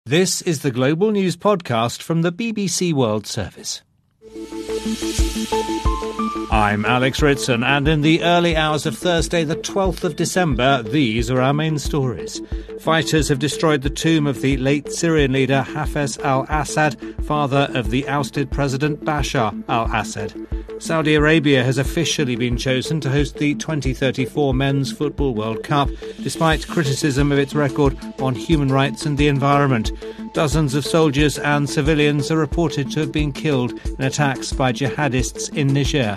This is the Global News Podcast from the BBC World Service. I'm Alex Ritson, and in the early hours of Thursday, the 12th of December, these are our main stories. Fighters have destroyed the tomb of the late Syrian leader Hafez al-Assad, father of the ousted President Bashar al-Assad. Saudi Arabia has officially been chosen to host the 2034 Men's Football World Cup, despite criticism of its record on human rights and the environment. Dozens of soldiers and civilians are reported to have been killed in attacks by jihadists in Niger.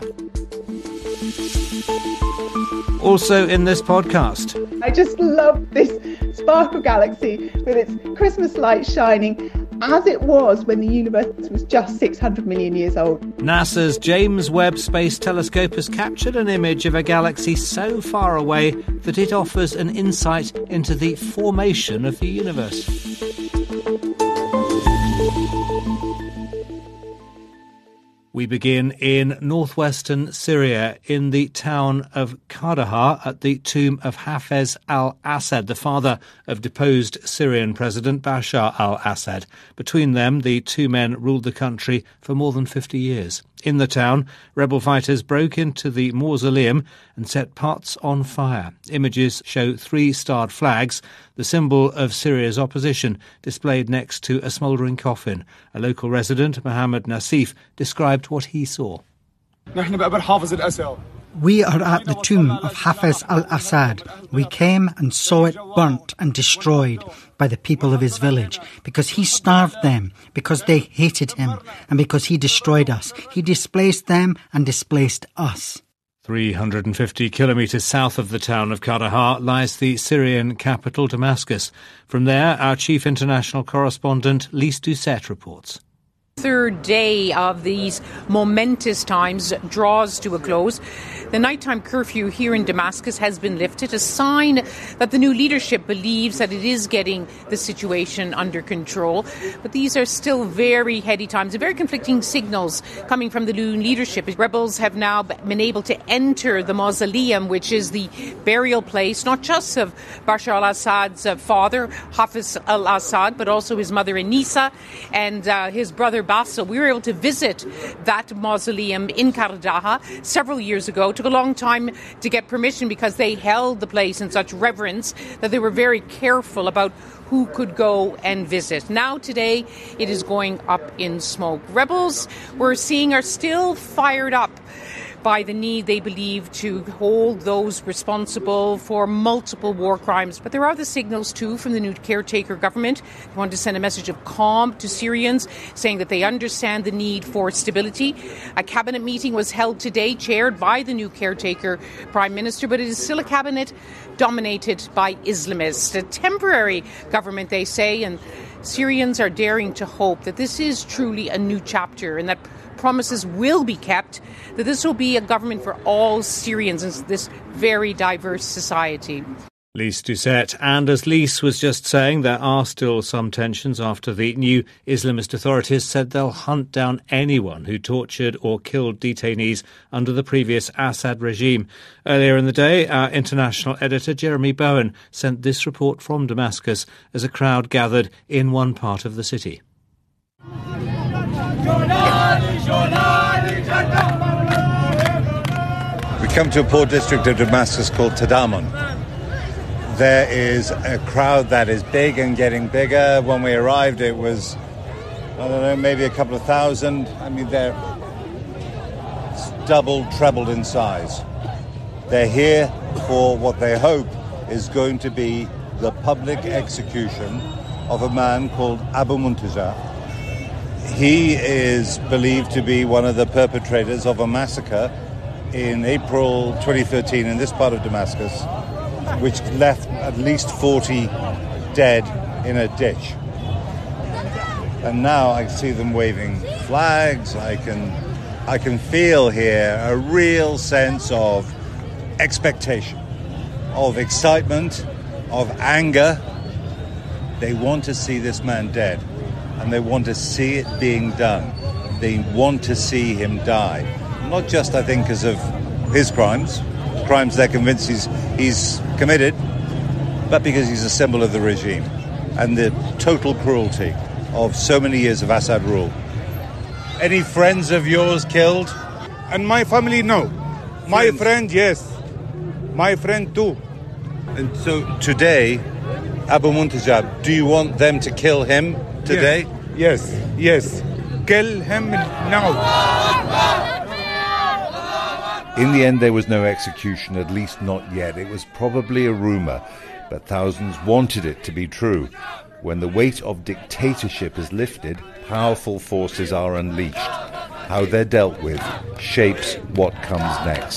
Also in this podcast, I just love this sparkle galaxy with its Christmas lights shining as it was when the universe was just 600 million years old. NASA's James Webb Space Telescope has captured an image of a galaxy so far away that it offers an insight into the formation of the universe. We begin in northwestern Syria, in the town of Kandahar, at the tomb of Hafez al-Assad, the father of deposed Syrian President Bashar al-Assad. Between them, the two men ruled the country for more than 50 years. In the town, rebel fighters broke into the mausoleum and set parts on fire. Images show three starred flags, the symbol of Syria's opposition, displayed next to a smouldering coffin. A local resident, Mohammed Nassif, described what he saw. We are at the tomb of Hafez al-Assad. We came and saw it burnt and destroyed by the people of his village because he starved them, because they hated him, and because he destroyed us. He displaced them and displaced us. 350 kilometres south of the town of Kandahar lies the Syrian capital, Damascus. From there, our chief international correspondent, Lise Doucette, reports. Third day of these momentous times draws to a close. The nighttime curfew here in Damascus has been lifted, a sign that the new leadership believes that it is getting the situation under control. But these are still very heady times, very conflicting signals coming from the new leadership. Rebels have now been able to enter the mausoleum, which is the burial place, not just of Bashar al-Assad's father, Hafez al-Assad, but also his mother Anisa and his brother Bassel. We were able to visit that mausoleum in Kandahar several years ago. It took a long time to get permission because they held the place in such reverence that they were very careful about who could go and visit. Now today it is going up in smoke. Rebels, we're seeing, are still fired up by the need, they believe, to hold those responsible for multiple war crimes. But there are the signals, too, from the new caretaker government. They want to send a message of calm to Syrians, saying that they understand the need for stability. A cabinet meeting was held today, chaired by the new caretaker prime minister, but it is still a cabinet dominated by Islamists. A temporary government, they say, and Syrians are daring to hope that this is truly a new chapter and that promises will be kept, that this will be a government for all Syrians in this very diverse society. Lise Doucette. And as Lise was just saying, there are still some tensions after the new Islamist authorities said they'll hunt down anyone who tortured or killed detainees under the previous Assad regime. Earlier in the day, our international editor Jeremy Bowen sent this report from Damascus as a crowd gathered in one part of the city. We come to a poor district of Damascus called Tadamon. There is a crowd that is big and getting bigger. When we arrived, it was, I don't know, maybe a couple of thousand. I mean, they're doubled, trebled in size. They're here for what they hope is going to be the public execution of a man called Abu Muntazar. He is believed to be one of the perpetrators of a massacre in April 2013 in this part of Damascus, which left at least 40 dead in a ditch. And now I see them waving flags. I can feel here a real sense of expectation, of excitement, of anger. They want to see this man dead. And they want to see it being done. They want to see him die. Not just, I think, because of his crimes they're convinced he's committed, but because he's a symbol of the regime. and the total cruelty of so many years of Assad rule. Any friends of yours killed? And my family, no. My friend, yes. My friend, too. And so today, Abu Muntazab, do you want them to kill him today? Yes. Kill him now. In the end, there was no execution, at least not yet. It was probably a rumour, but thousands wanted it to be true. When the weight of dictatorship is lifted, powerful forces are unleashed. How they're dealt with shapes what comes next.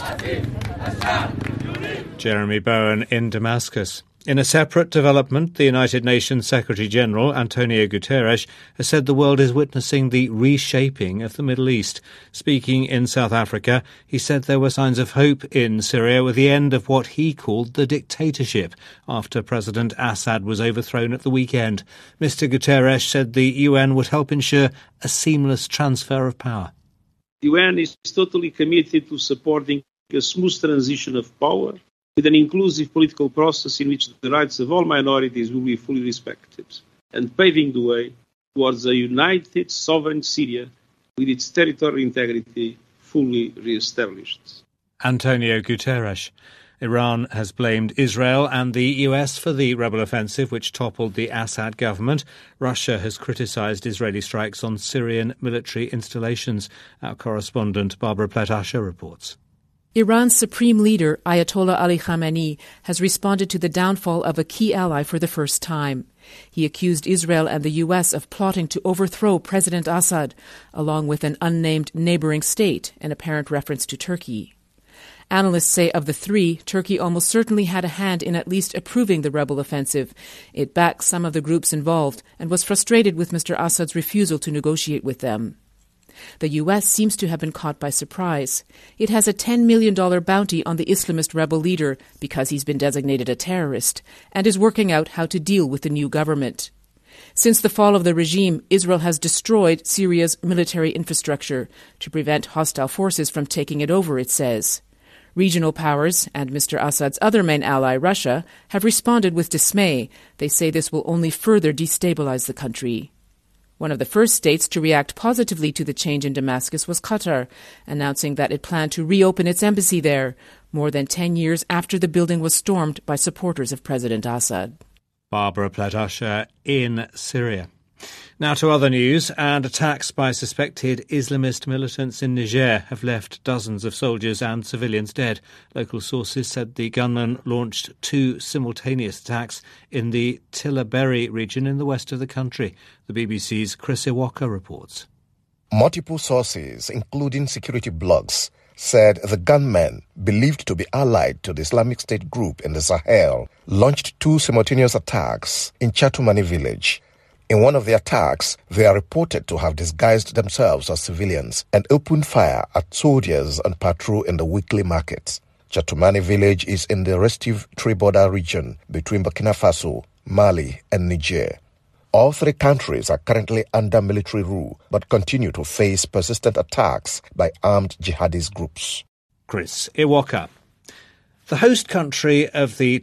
Jeremy Bowen in Damascus. In a separate development, the United Nations Secretary-General, Antonio Guterres, has said the world is witnessing the reshaping of the Middle East. Speaking in South Africa, he said there were signs of hope in Syria with the end of what he called the dictatorship after President Assad was overthrown at the weekend. Mr. Guterres said the UN would help ensure a seamless transfer of power. The UN is totally committed to supporting a smooth transition of power with an inclusive political process in which the rights of all minorities will be fully respected, and paving the way towards a united, sovereign Syria with its territorial integrity fully re-established. Antonio Guterres. Iran has blamed Israel and the US for the rebel offensive which toppled the Assad government. Russia has criticised Israeli strikes on Syrian military installations. Our correspondent Barbara Pletasher reports. Iran's supreme leader, Ayatollah Ali Khamenei, has responded to the downfall of a key ally for the first time. He accused Israel and the U.S. of plotting to overthrow President Assad, along with an unnamed neighboring state, an apparent reference to Turkey. Analysts say of the three, Turkey almost certainly had a hand in at least approving the rebel offensive. It backed some of the groups involved and was frustrated with Mr. Assad's refusal to negotiate with them. The U.S. seems to have been caught by surprise. It has a $10 million bounty on the Islamist rebel leader because he's been designated a terrorist and is working out how to deal with the new government. Since the fall of the regime, Israel has destroyed Syria's military infrastructure to prevent hostile forces from taking it over, it says. Regional powers and Mr. Assad's other main ally, Russia, have responded with dismay. They say this will only further destabilize the country. One of the first states to react positively to the change in Damascus was Qatar, announcing that it planned to reopen its embassy there, more than 10 years after the building was stormed by supporters of President Assad. Barbara Pletasher in Syria. Now to other news, and attacks by suspected Islamist militants in Niger have left dozens of soldiers and civilians dead. Local sources said the gunmen launched 2 simultaneous attacks in the Tillaberi region in the west of the country. The BBC's Chris Iwaka reports. Multiple sources, including security blogs, said the gunmen, believed to be allied to the Islamic State group in the Sahel, launched 2 simultaneous attacks in Chatumani village. In one of the attacks, they are reported to have disguised themselves as civilians and opened fire at soldiers on patrol in the weekly market. Chatumani village is in the restive tree-border region between Burkina Faso, Mali and Niger. All 3 countries are currently under military rule but continue to face persistent attacks by armed jihadist groups. Chris Iwaka. The host country of the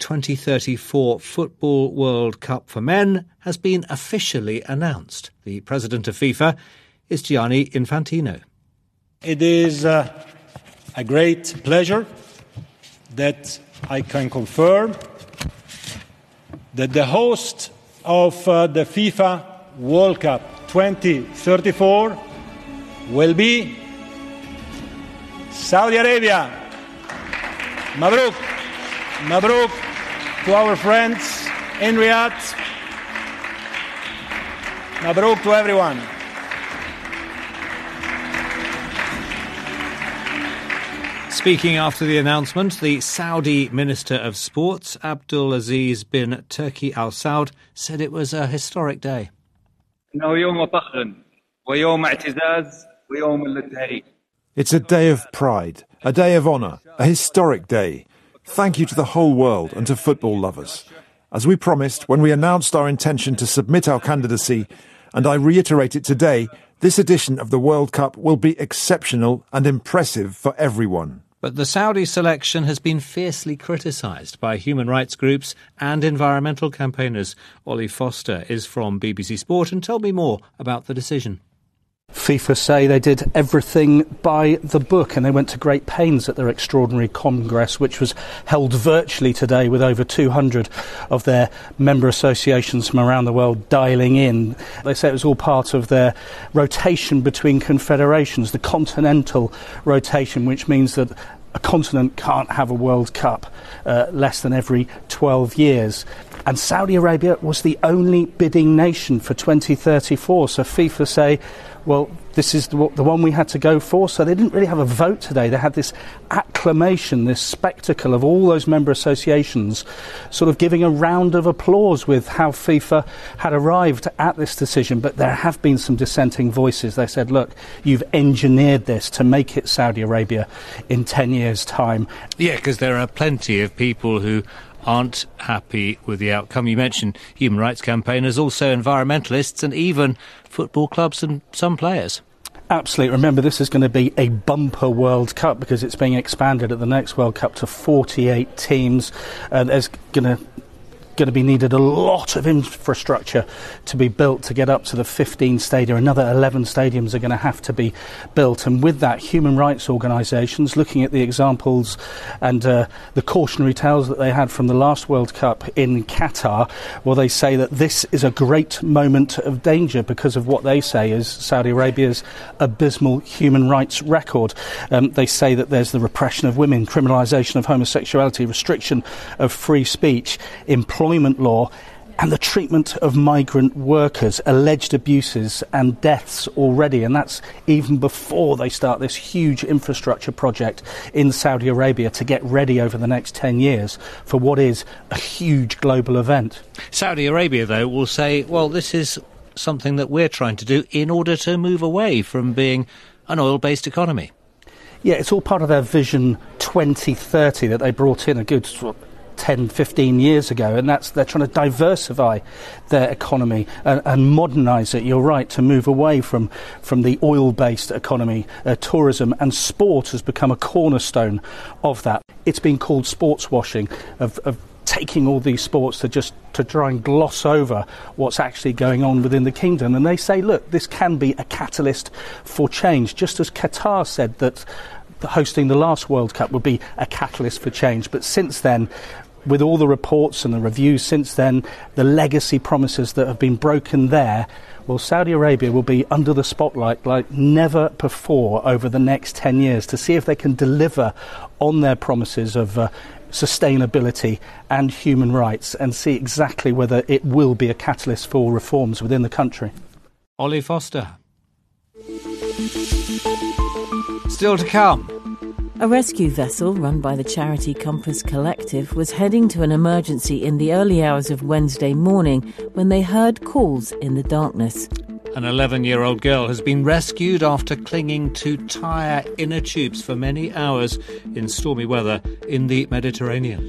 2034 Football World Cup for Men has been officially announced. The president of FIFA is Gianni Infantino. It is a great pleasure that I can confirm that the host of the FIFA World Cup 2034 will be Saudi Arabia. Mabruk. Mabruk to our friends in Riyadh. Mabruk to everyone. Speaking after the announcement, the Saudi Minister of Sports, Abdulaziz bin Turki Al Saud, said it was a historic day. It's a day of pride, a day of honour, a historic day. Thank you to the whole world and to football lovers. As we promised when we announced our intention to submit our candidacy, and I reiterate it today, this edition of the World Cup will be exceptional and impressive for everyone. But the Saudi selection has been fiercely criticised by human rights groups and environmental campaigners. Ollie Foster is from BBC Sport and told me more about the decision. FIFA say they did everything by the book, and they went to great pains at their extraordinary congress, which was held virtually today with over 200 of their member associations from around the world dialing in. They say it was all part of their rotation between confederations, the continental rotation, which means that a continent can't have a World Cup less than every 12 years. And Saudi Arabia was the only bidding nation for 2034. So FIFA say, well, this is the one we had to go for. So they didn't really have a vote today. They had this acclamation, this spectacle of all those member associations sort of giving a round of applause with how FIFA had arrived at this decision. But there have been some dissenting voices. They said, look, you've engineered this to make it Saudi Arabia in 10 years' time. Yeah, because there are plenty of people who aren't happy with the outcome. You mentioned human rights campaigners, also environmentalists, and even football clubs and some players. Absolutely. Remember, this is going to be a bumper World Cup because it's being expanded at the next World Cup to 48 teams. There's going to be needed a lot of infrastructure to be built to get up to the 15 stadia. Another 11 stadiums are going to have to be built. And with that, human rights organisations, looking at the examples and the cautionary tales that they had from the last World Cup in Qatar, well, they say that this is a great moment of danger because of what they say is Saudi Arabia's abysmal human rights record. They say that there's the repression of women, criminalisation of homosexuality, restriction of free speech, employment law, and the treatment of migrant workers, alleged abuses and deaths already. And that's even before they start this huge infrastructure project in Saudi Arabia to get ready over the next 10 years for what is a huge global event. Saudi Arabia, though, will say, well, this is something that we're trying to do in order to move away from being an oil-based economy. Yeah, it's all part of their Vision 2030 that they brought in a good 10, 15 years ago, and they're trying to diversify their economy and modernise it. You're right, to move away from the oil-based economy. Tourism and sport has become a cornerstone of that. It's been called sports washing, of taking all these sports to try and gloss over what's actually going on within the kingdom. And they say, look, this can be a catalyst for change, just as Qatar said that hosting the last World Cup would be a catalyst for change. But since then, with all the reports and the reviews since then, the legacy promises that have been broken there, well, Saudi Arabia will be under the spotlight like never before over the next 10 years to see if they can deliver on their promises of sustainability and human rights and see exactly whether it will be a catalyst for reforms within the country. Ollie Foster. Still to come. A rescue vessel run by the charity Compass Collective was heading to an emergency in the early hours of Wednesday morning when they heard calls in the darkness. An 11-year-old girl has been rescued after clinging to tyre inner tubes for many hours in stormy weather in the Mediterranean.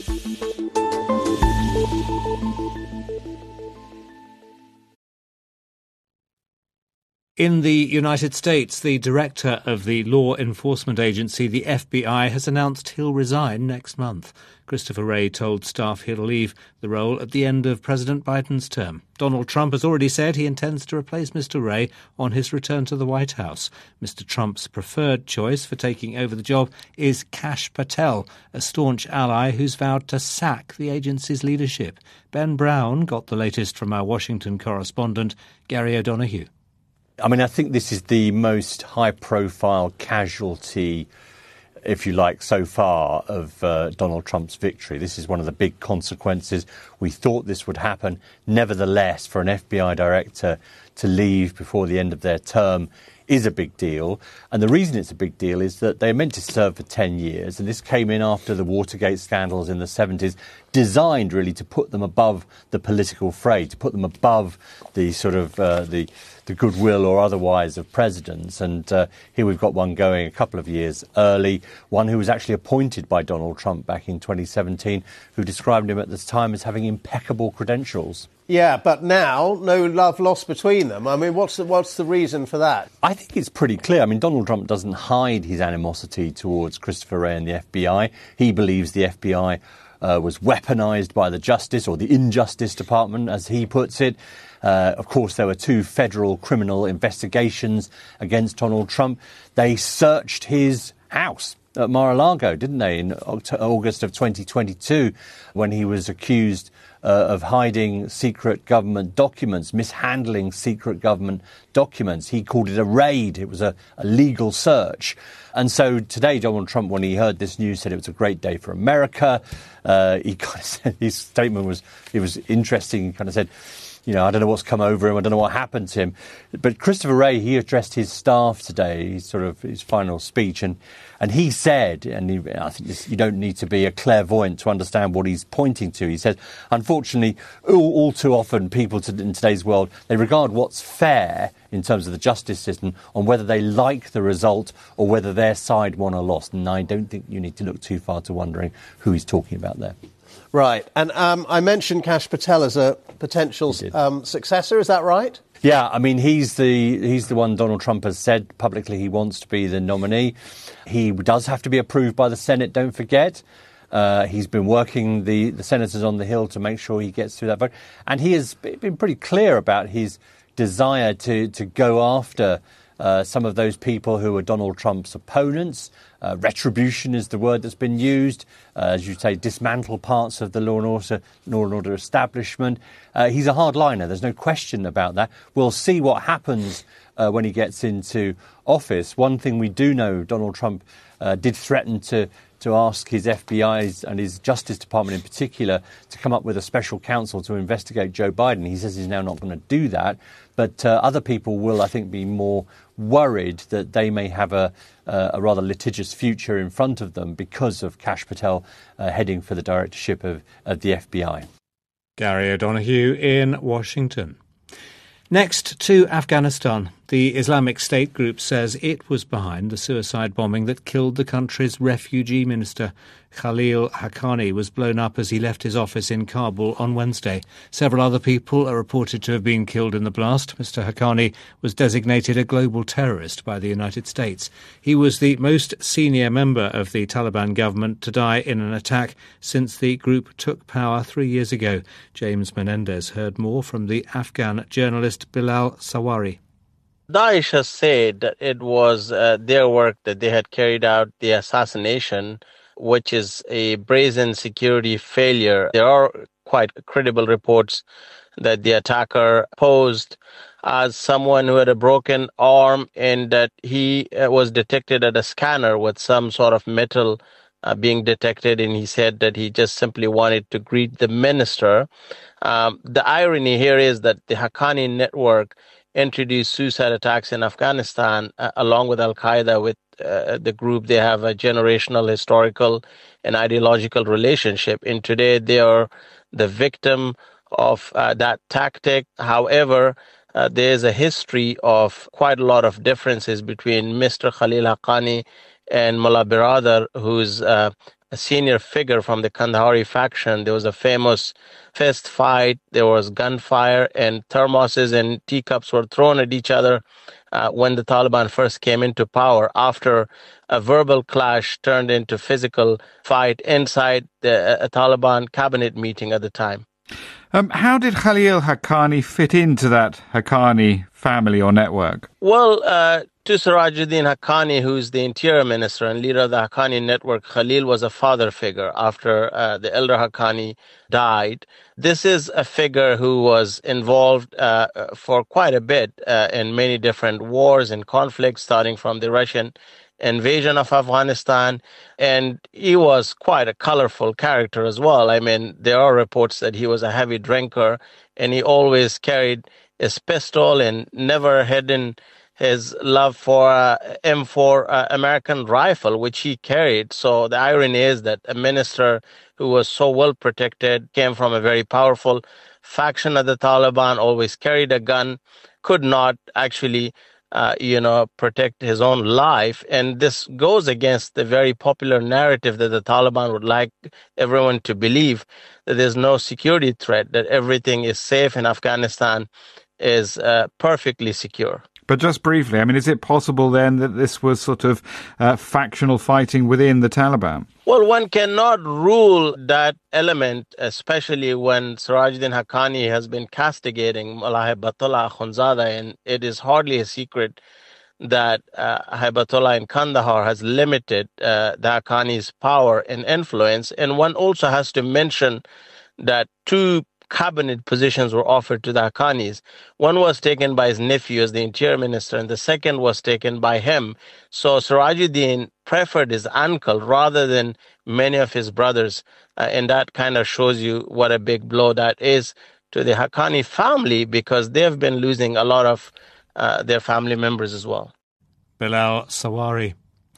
In the United States, the director of the law enforcement agency, the FBI, has announced he'll resign next month. Christopher Wray told staff he'll leave the role at the end of President Biden's term. Donald Trump has already said he intends to replace Mr. Wray on his return to the White House. Mr. Trump's preferred choice for taking over the job is Kash Patel, a staunch ally who's vowed to sack the agency's leadership. Ben Brown got the latest from our Washington correspondent, Gary O'Donoghue. I mean, I think this is the most high-profile casualty, if you like, so far of Donald Trump's victory. This is one of the big consequences. We thought this would happen. Nevertheless, for an FBI director to leave before the end of their term is a big deal. And the reason it's a big deal is that they're meant to serve for 10 years. And this came in after the Watergate scandals in the 70s, designed really to put them above the political fray, to put them above the sort of the goodwill or otherwise of presidents. And here we've got one going a couple of years early, one who was actually appointed by Donald Trump back in 2017, who described him at the time as having impeccable credentials. Yeah, but now no love lost between them. I mean, what's the reason for that? I think it's pretty clear. I mean, Donald Trump doesn't hide his animosity towards Christopher Wray and the FBI. He believes the FBI was weaponised by the Justice, or the Injustice Department, as he puts it. Of course, there were 2 federal criminal investigations against Donald Trump. They searched his house at Mar-a-Lago, didn't they, in August of 2022, when he was accused of hiding secret government documents, mishandling secret government documents. He called it a raid. It was a legal search. And so today, Donald Trump, when he heard this news, said it was a great day for America. He kind of said, his statement was interesting. He kind of said, I don't know what's come over him. I don't know what happened to him. But Christopher Wray, he addressed his staff today, his final speech, and he said, I think you don't need to be a clairvoyant to understand what he's pointing to. He said, unfortunately, all too often people in today's world, they regard what's fair in terms of the justice system on whether they like the result or whether their side won or lost. And I don't think you need to look too far to wondering who he's talking about there. Right. And I mentioned Kash Patel as a potential successor. Is that right? Yeah, I mean, he's the one Donald Trump has said publicly he wants to be the nominee. He does have to be approved by the Senate, don't forget. He's been working the senators on the Hill to make sure he gets through that vote. And he has been pretty clear about his desire to go after some of those people who are Donald Trump's opponents. Retribution is the word that's been used. As you say, dismantle parts of the law and order establishment. He's a hardliner. There's no question about that. We'll see what happens when he gets into office. One thing we do know, Donald Trump did threaten to ask his FBI and his Justice Department in particular to come up with a special counsel to investigate Joe Biden. He says he's now not going to do that. But other people will, I think, be more worried that they may have a rather litigious future in front of them because of Kash Patel heading for the directorship of the FBI. Gary O'Donoghue in Washington. Next to Afghanistan, the Islamic State group says it was behind the suicide bombing that killed the country's refugee minister. Khalil Haqqani was blown up as he left his office in Kabul on Wednesday. Several other people are reported to have been killed in the blast. Mr. Haqqani was designated a global terrorist by the United States. He was the most senior member of the Taliban government to die in an attack since the group took power 3 years ago. James Menendez heard more from the Afghan journalist Bilal Sawari. Daesh has said that it was their work that they had carried out the assassination, which is a brazen security failure. There are quite credible reports that the attacker posed as someone who had a broken arm and that he was detected at a scanner with some sort of metal being detected, and he said that he just simply wanted to greet the minister. The irony here is that the Haqqani network introduced suicide attacks in Afghanistan along with Al-Qaeda. With the group, they have a generational, historical and ideological relationship, and today they are the victim of that tactic. However, there is a history of quite a lot of differences between Mr. Khalil Haqqani and Mullah Biradar, who's a senior figure from the Kandahari faction. There was a famous fist fight, there was gunfire, and thermoses and teacups were thrown at each other when the Taliban first came into power, after a verbal clash turned into physical fight inside the Taliban cabinet meeting at the time. How did Khalil Haqqani fit into that Haqqani family or network? Well, to Sirajuddin Haqqani, who's the interior minister and leader of the Haqqani network, Khalil was a father figure after the elder Haqqani died. This is a figure who was involved for quite a bit in many different wars and conflicts, starting from the Russian invasion of Afghanistan, and he was quite a colorful character as well. I mean, there are reports that he was a heavy drinker, and he always carried his pistol and never hidden his love for M4 American rifle, which he carried. So the irony is that a minister who was so well protected, came from a very powerful faction of the Taliban, always carried a gun, could not actually protect his own life. And this goes against the very popular narrative that the Taliban would like everyone to believe, that there's no security threat, that everything is safe in Afghanistan, is perfectly secure. But just briefly, I mean, is it possible then that this was sort of factional fighting within the Taliban? Well, one cannot rule that element, especially when Sirajuddin Haqqani has been castigating Mullah Haibatullah Akhundzada, and it is hardly a secret that Haibatullah in Kandahar has limited the Haqqani's power and influence. And one also has to mention that two cabinet positions were offered to the Haqqanis. One was taken by his nephew as the interior minister, and the second was taken by him. So Sirajuddin preferred his uncle rather than many of his brothers, and that kind of shows you what a big blow that is to the Haqqani family, because they've been losing a lot of their family members as well. Bilal Sawari.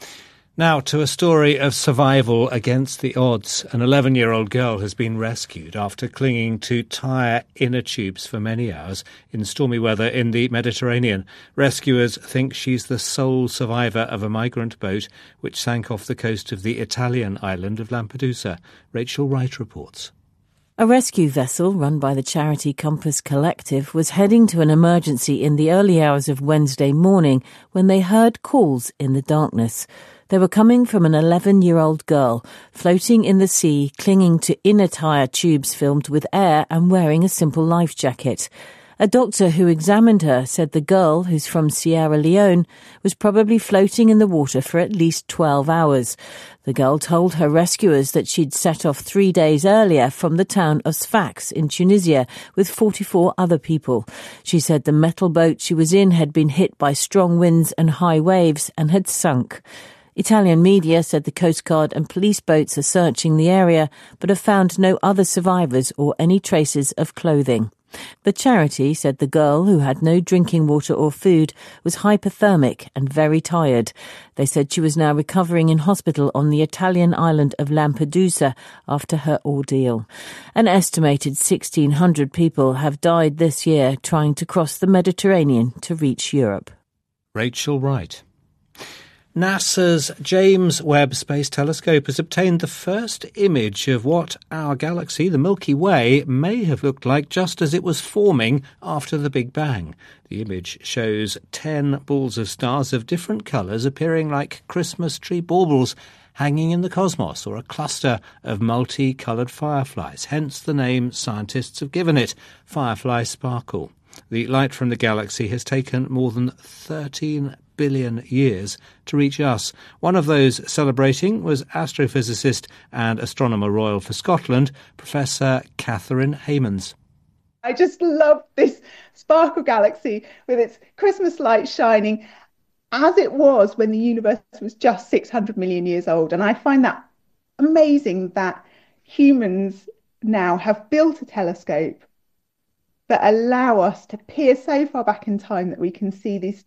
Now to a story of survival against the odds. An 11-year-old girl has been rescued after clinging to tyre inner tubes for many hours in stormy weather in the Mediterranean. Rescuers think she's the sole survivor of a migrant boat which sank off the coast of the Italian island of Lampedusa. Rachel Wright reports. A rescue vessel run by the charity Compass Collective was heading to an emergency in the early hours of Wednesday morning when they heard calls in the darkness. They were coming from an 11-year-old girl, floating in the sea, clinging to inner tyre tubes filled with air and wearing a simple life jacket. A doctor who examined her said the girl, who's from Sierra Leone, was probably floating in the water for at least 12 hours. The girl told her rescuers that she'd set off 3 days earlier from the town of Sfax in Tunisia with 44 other people. She said the metal boat she was in had been hit by strong winds and high waves and had sunk. Italian media said the Coast Guard and police boats are searching the area, but have found no other survivors or any traces of clothing. The charity said the girl, who had no drinking water or food, was hypothermic and very tired. They said she was now recovering in hospital on the Italian island of Lampedusa after her ordeal. An estimated 1,600 people have died this year trying to cross the Mediterranean to reach Europe. Rachel Wright. NASA's James Webb Space Telescope has obtained the first image of what our galaxy, the Milky Way, may have looked like just as it was forming after the Big Bang. The image shows 10 balls of stars of different colours appearing like Christmas tree baubles hanging in the cosmos, or a cluster of multi-coloured fireflies, hence the name scientists have given it, Firefly Sparkle. The light from the galaxy has taken more than 13 billion years to reach us. One of those celebrating was astrophysicist and Astronomer Royal for Scotland, Professor Catherine Haymans. I just love this sparkle galaxy with its Christmas light shining as it was when the universe was just 600 million years old. And I find that amazing that humans now have built a telescope that allow us to peer so far back in time that we can see this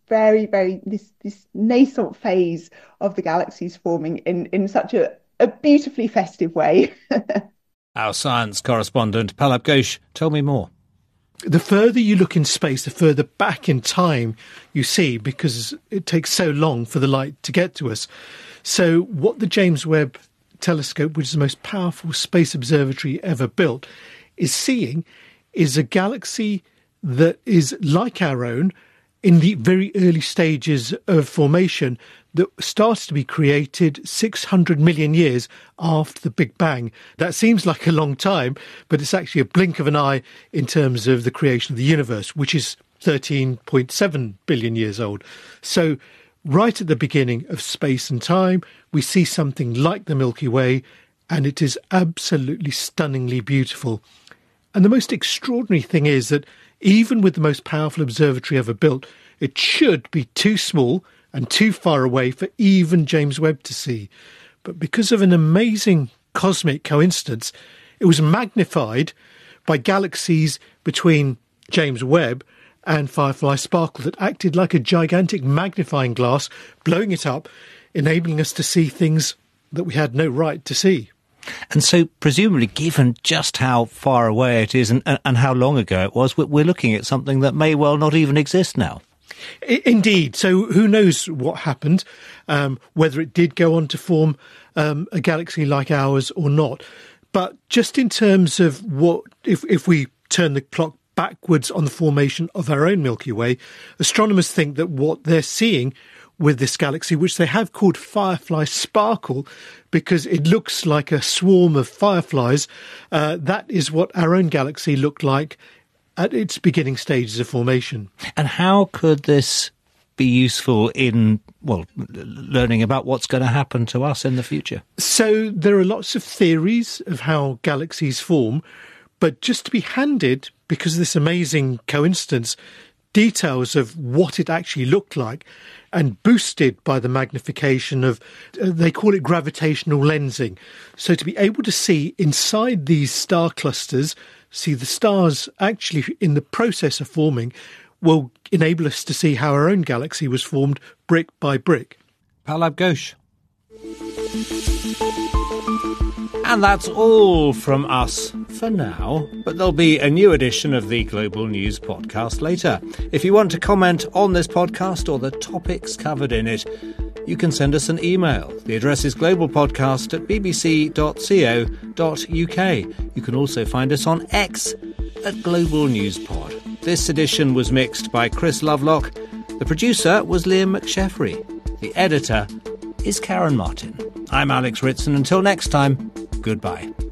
this nascent phase of the galaxies forming in such a beautifully festive way. Our science correspondent, Palab Ghosh, tell me more. The further you look in space, the further back in time you see, because it takes so long for the light to get to us. So what the James Webb Telescope, which is the most powerful space observatory ever built, is seeing is a galaxy that is like our own in the very early stages of formation that starts to be created 600 million years after the Big Bang. That seems like a long time, but it's actually a blink of an eye in terms of the creation of the universe, which is 13.7 billion years old. So right at the beginning of space and time, we see something like the Milky Way, and it is absolutely stunningly beautiful. And the most extraordinary thing is that even with the most powerful observatory ever built, it should be too small and too far away for even James Webb to see. But because of an amazing cosmic coincidence, it was magnified by galaxies between James Webb and Firefly Sparkle that acted like a gigantic magnifying glass, blowing it up, enabling us to see things that we had no right to see. And so, presumably, given just how far away it is and how long ago it was, we're looking at something that may well not even exist now. Indeed. So who knows what happened, whether it did go on to form a galaxy like ours or not. But just in terms of what, if we turn the clock backwards on the formation of our own Milky Way, astronomers think that what they're seeing with this galaxy, which they have called Firefly Sparkle, because it looks like a swarm of fireflies, that is what our own galaxy looked like at its beginning stages of formation. And how could this be useful in, well, learning about what's going to happen to us in the future? So there are lots of theories of how galaxies form, but just to be handed, because of this amazing coincidence, details of what it actually looked like, and boosted by the magnification of, they call it gravitational lensing. So to be able to see inside these star clusters, see the stars actually in the process of forming, will enable us to see how our own galaxy was formed brick by brick. Pallab Ghosh. And that's all from us for now, but there'll be a new edition of the Global News podcast later. If you want to comment on this podcast or the topics covered in it, you can send us an email. The address is globalpodcast@bbc.co.uk. You can also find us on X at Global News Pod. This edition was mixed by Chris Lovelock. The producer was Liam McSheffrey. The editor is Karen Martin. I'm Alex Ritson. Until next time, goodbye.